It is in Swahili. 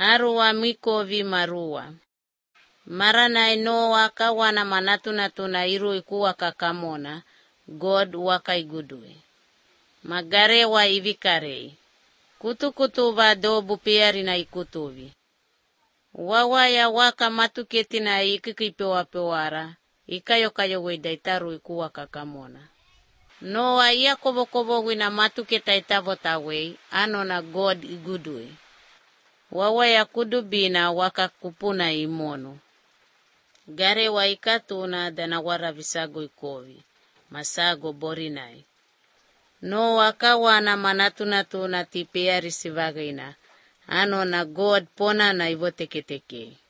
Arua mikovi marua. Maranai Noa kawana manatunatuna iru ikuwa kakamona, God wakaigudui. Magarewa ivikarei. Kutukutu dobu piari na ikutuvi. Wawaya waka matuketi na ikikipewa pewara, ikayokayo wedaitaru ikuwa kakamona. Noa iya kobo wina matuketa itavotawei, ano na God igudui. Wawaya kudubina waka kupuna imono. Garewa ikatuna dana waravisago ikovi, masago borinai. Noa kawana manatunatuna tipeari sivagina, ano na God pona na ivoteketeke.